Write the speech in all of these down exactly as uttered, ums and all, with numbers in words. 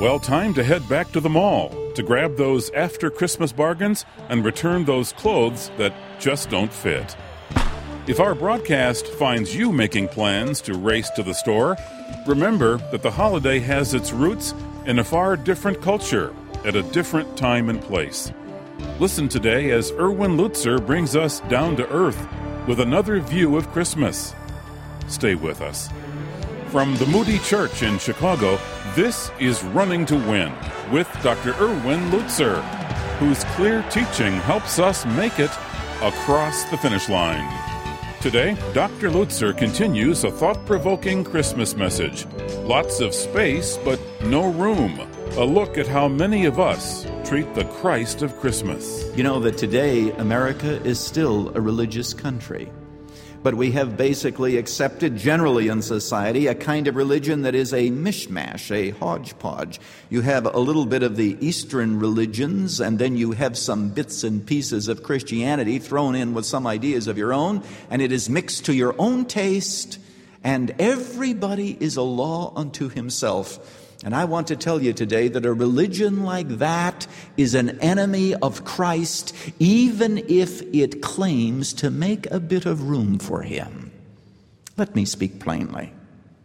Well, time to head back to the mall to grab those after-Christmas bargains and return those clothes that just don't fit. If our broadcast finds you making plans to race to the store, remember that the holiday has its roots in a far different culture at a different time and place. Listen today as Erwin Lutzer brings us down to earth with another view of Christmas. Stay with us. From the Moody Church in Chicago, this is Running to Win with Doctor Erwin Lutzer, whose clear teaching helps us make it across the finish line. Today, Doctor Lutzer continues a thought-provoking Christmas message. Lots of space, but no room. A look at how many of us treat the Christ of Christmas. You know that today America is still a religious country. But we have basically accepted generally in society a kind of religion that is a mishmash, a hodgepodge. You have a little bit of the Eastern religions, and then you have some bits and pieces of Christianity thrown in with some ideas of your own, and it is mixed to your own taste, and everybody is a law unto himself. And I want to tell you today that a religion like that is an enemy of Christ, even if it claims to make a bit of room for him. Let me speak plainly.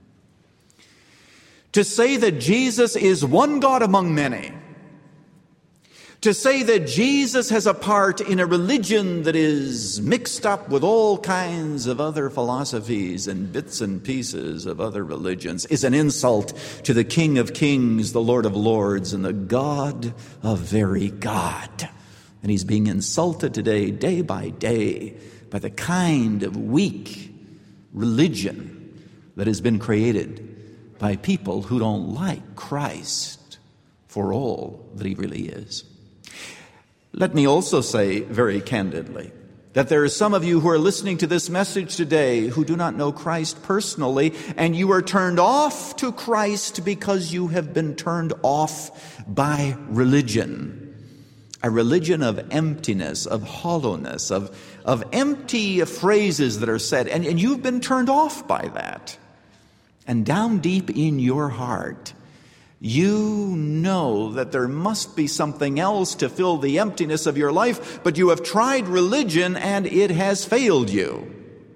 To say that Jesus is one God among many, to say that Jesus has a part in a religion that is mixed up with all kinds of other philosophies and bits and pieces of other religions is an insult to the King of Kings, the Lord of Lords, and the God of very God. And he's being insulted today, day by day, by the kind of weak religion that has been created by people who don't like Christ for all that he really is. Let me also say very candidly that there are some of you who are listening to this message today who do not know Christ personally, and you are turned off to Christ because you have been turned off by religion. A religion of emptiness, of hollowness, of, of empty phrases that are said, and, and you've been turned off by that. And down deep in your heart, you know that there must be something else to fill the emptiness of your life, but you have tried religion and it has failed you.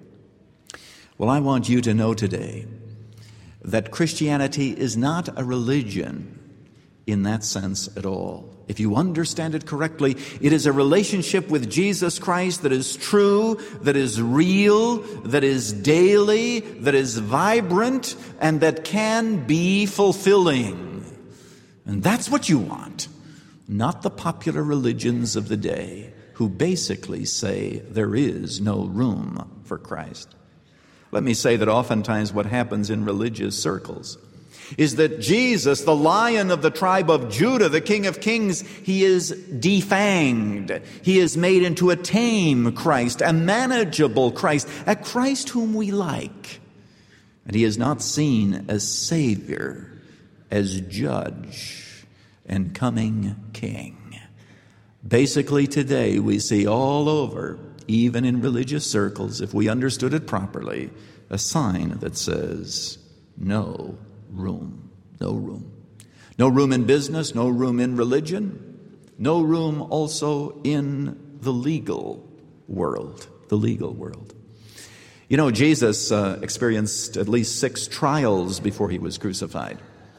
Well, I want you to know today that Christianity is not a religion in that sense at all. If you understand it correctly, it is a relationship with Jesus Christ that is true, that is real, that is daily, that is vibrant, and that can be fulfilling. And that's what you want, not the popular religions of the day who basically say there is no room for Christ. Let me say that oftentimes what happens in religious circles is that Jesus, the Lion of the tribe of Judah, the King of Kings, he is defanged. He is made into a tame Christ, a manageable Christ, a Christ whom we like. And he is not seen as Savior, as Judge and coming King. Basically today we see all over, even in religious circles, if we understood it properly, a sign that says, no room, no room. No room in business, no room in religion, no room also in the legal world, the legal world. You know, Jesus uh, experienced at least six trials before he was crucified.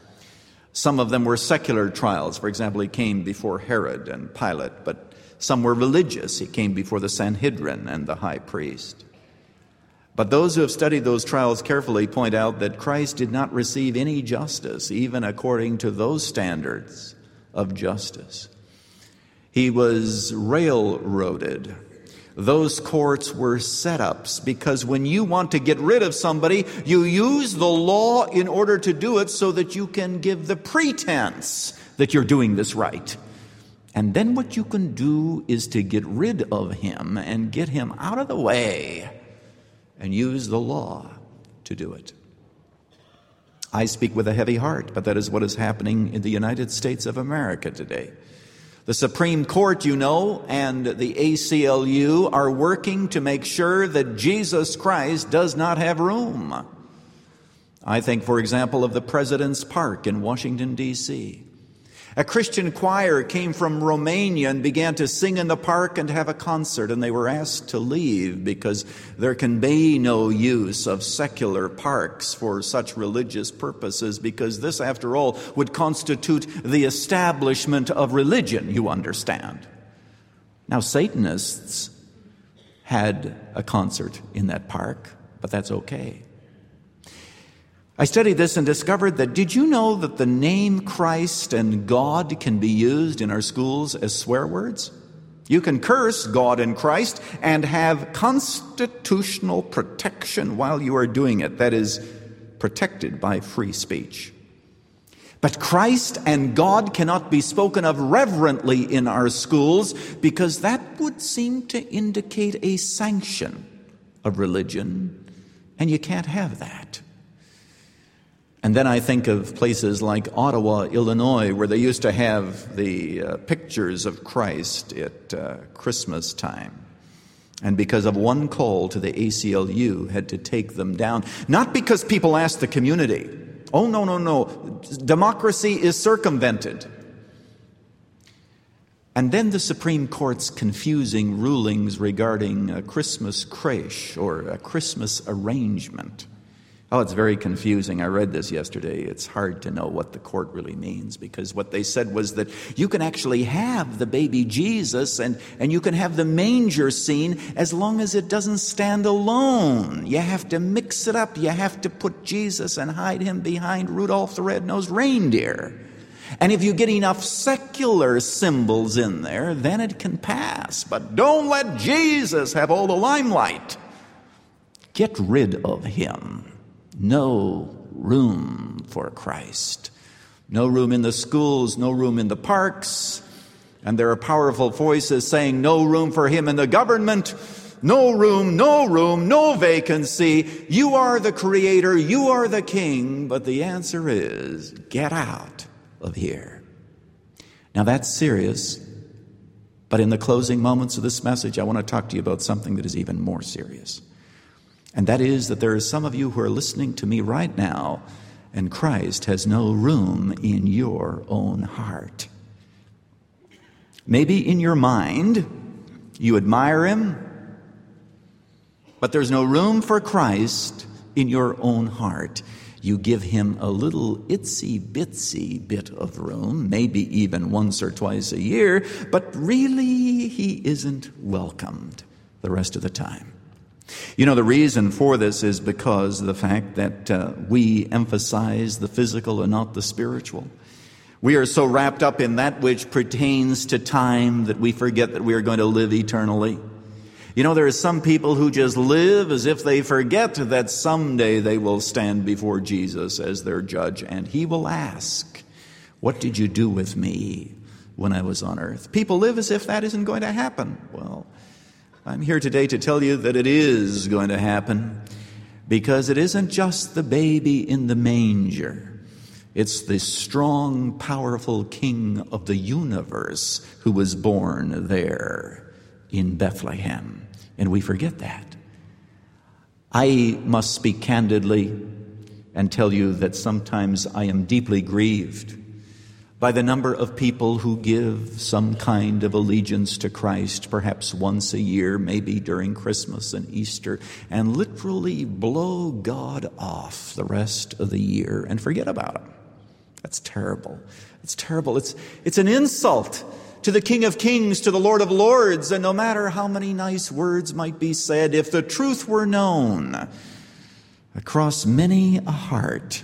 Some of them were secular trials. For example, he came before Herod and Pilate, but some were religious. He came before the Sanhedrin and the high priest. But those who have studied those trials carefully point out that Christ did not receive any justice, even according to those standards of justice. He was railroaded. Those courts were setups because when you want to get rid of somebody, you use the law in order to do it so that you can give the pretense that you're doing this right. And then what you can do is to get rid of him and get him out of the way and use the law to do it. I speak with a heavy heart, but that is what is happening in the United States of America today. The Supreme Court, you know, and the A C L U are working to make sure that Jesus Christ does not have room. I think, for example, of the President's Park in Washington, D C A Christian choir came from Romania and began to sing in the park and have a concert, and they were asked to leave because there can be no use of secular parks for such religious purposes, because this, after all, would constitute the establishment of religion, you understand. Now, Satanists had a concert in that park, but that's okay. I studied this and discovered that, did you know that the name Christ and God can be used in our schools as swear words? You can curse God and Christ and have constitutional protection while you are doing it. That is, protected by free speech. But Christ and God cannot be spoken of reverently in our schools, because that would seem to indicate a sanction of religion, and you can't have that. And then I think of places like Ottawa, Illinois, where they used to have the uh, pictures of Christ at uh, Christmas time. And because of one call to the A C L U, had to take them down. Not because people asked the community. Oh, no, no, no. Democracy is circumvented. And then the Supreme Court's confusing rulings regarding a Christmas creche or a Christmas arrangement. Oh, it's very confusing. I read this yesterday. It's hard to know what the court really means, because what they said was that you can actually have the baby Jesus and, and you can have the manger scene as long as it doesn't stand alone. You have to mix it up. You have to put Jesus and hide him behind Rudolph the Red-Nosed Reindeer. And if you get enough secular symbols in there, then it can pass. But don't let Jesus have all the limelight. Get rid of him. No room for Christ. No room in the schools, no room in the parks. And there are powerful voices saying no room for him in the government. No room, no room, no vacancy. You are the creator, you are the king. But the answer is, get out of here. Now that's serious. But in the closing moments of this message, I want to talk to you about something that is even more serious. And that is that there are some of you who are listening to me right now, and Christ has no room in your own heart. Maybe in your mind, you admire him, but there's no room for Christ in your own heart. You give him a little itsy-bitsy bit of room, maybe even once or twice a year, but really he isn't welcomed the rest of the time. You know, the reason for this is because of the fact that uh, we emphasize the physical and not the spiritual. We are so wrapped up in that which pertains to time that we forget that we are going to live eternally. You know, there are some people who just live as if they forget that someday they will stand before Jesus as their judge, and he will ask, "What did you do with me when I was on earth?" People live as if that isn't going to happen. Well, I'm here today to tell you that it is going to happen, because it isn't just the baby in the manger. It's the strong, powerful King of the universe who was born there in Bethlehem. And we forget that. I must speak candidly and tell you that sometimes I am deeply grieved by the number of people who give some kind of allegiance to Christ, perhaps once a year, maybe during Christmas and Easter, and literally blow God off the rest of the year and forget about him. That's terrible. It's terrible. It's, it's an insult to the King of Kings, to the Lord of Lords, and no matter how many nice words might be said, if the truth were known across many a heart,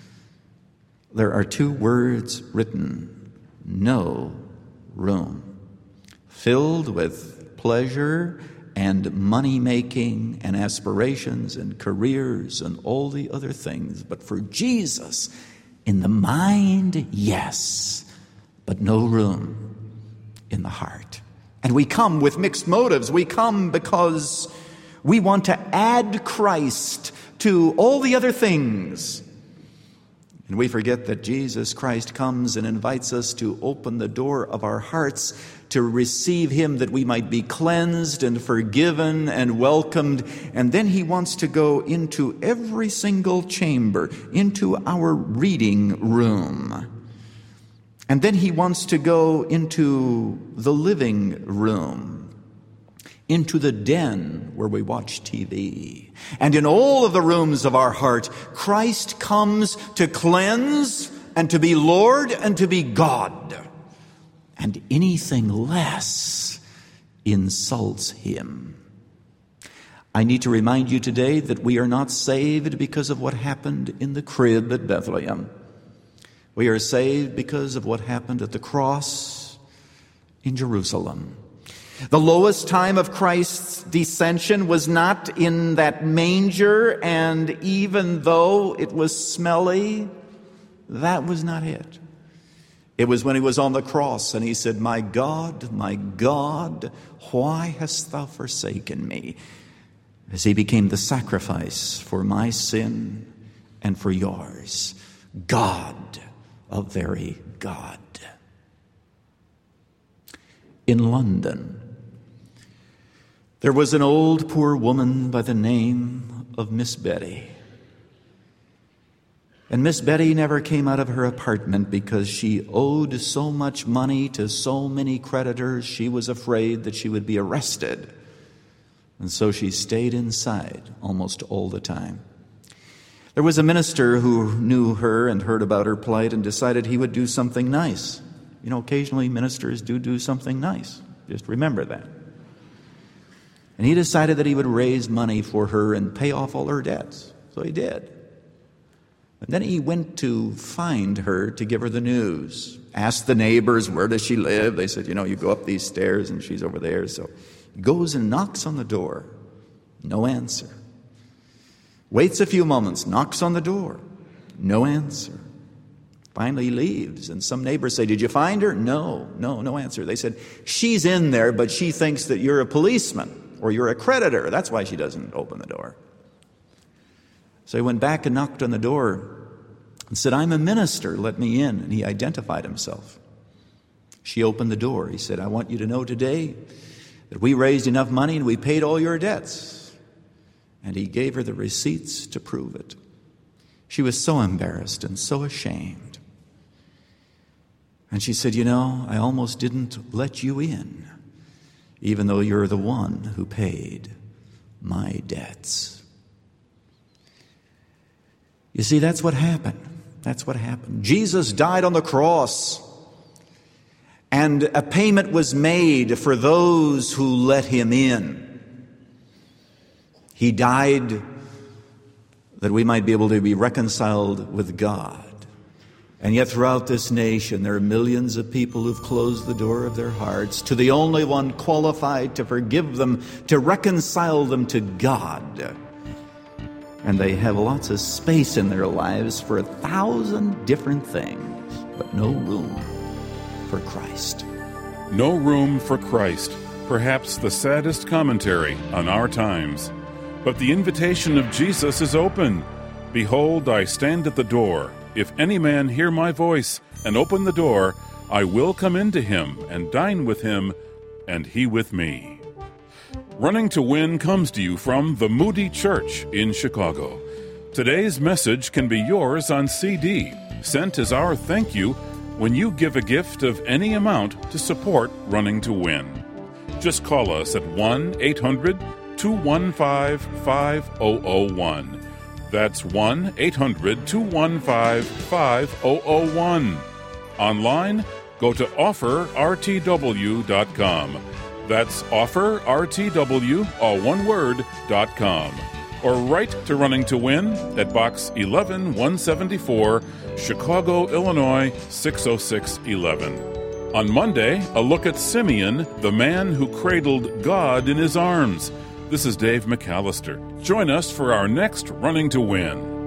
there are two words written: no room. Filled with pleasure and money-making and aspirations and careers and all the other things. But for Jesus, in the mind, yes, but no room in the heart. And we come with mixed motives. We come because we want to add Christ to all the other things. And we forget that Jesus Christ comes and invites us to open the door of our hearts to receive him, that we might be cleansed and forgiven and welcomed. And then he wants to go into every single chamber, into our reading room. And then he wants to go into the living room, into the den where we watch T V. And in all of the rooms of our heart, Christ comes to cleanse and to be Lord and to be God. And anything less insults him. I need to remind you today that we are not saved because of what happened in the crib at Bethlehem. We are saved because of what happened at the cross in Jerusalem. The lowest time of Christ's descension was not in that manger, and even though it was smelly, that was not it. It was when he was on the cross and he said, "My God, my God, why hast thou forsaken me?" As he became the sacrifice for my sin and for yours. God, a very God. In London, there was an old poor woman by the name of Miss Betty. And Miss Betty never came out of her apartment because she owed so much money to so many creditors, she was afraid that she would be arrested. And so she stayed inside almost all the time. There was a minister who knew her and heard about her plight and decided he would do something nice. You know, occasionally ministers do do something nice. Just remember that. And he decided that he would raise money for her and pay off all her debts. So he did. And then he went to find her to give her the news. Asked the neighbors, where does she live? They said, you know, you go up these stairs and she's over there. So he goes and knocks on the door. No answer. Waits a few moments, knocks on the door. No answer. Finally he leaves, and some neighbors say, did you find her? No, no, no answer. They said, she's in there, but she thinks that you're a policeman or you're a creditor. That's why she doesn't open the door. So he went back and knocked on the door and said, I'm a minister, let me in. And he identified himself. She opened the door. He said, I want you to know today that we raised enough money and we paid all your debts. And he gave her the receipts to prove it. She was so embarrassed and so ashamed. And she said, you know, I almost didn't let you in, even though you're the one who paid my debts. You see, that's what happened. That's what happened. Jesus died on the cross, and a payment was made for those who let him in. He died that we might be able to be reconciled with God. And yet throughout this nation, there are millions of people who've closed the door of their hearts to the only one qualified to forgive them, to reconcile them to God. And they have lots of space in their lives for a thousand different things, but no room for Christ. No room for Christ, perhaps the saddest commentary on our times. But the invitation of Jesus is open. Behold, I stand at the door. If any man hear my voice and open the door, I will come into him and dine with him, and he with me. Running to Win comes to you from the Moody Church in Chicago. Today's message can be yours on C D, sent as our thank you when you give a gift of any amount to support Running to Win. Just call us at one eight hundred two one five five zero zero one. That's one eight hundred two one five five zero zero one. Online, go to offer r t w dot com. That's offer r t w, all one word, dot com. Or write to Running to Win at Box eleven one seventy-four, Chicago, Illinois six oh six one one. On Monday, a look at Simeon, the man who cradled God in his arms. This is Dave McAllister. Join us for our next Running to Win.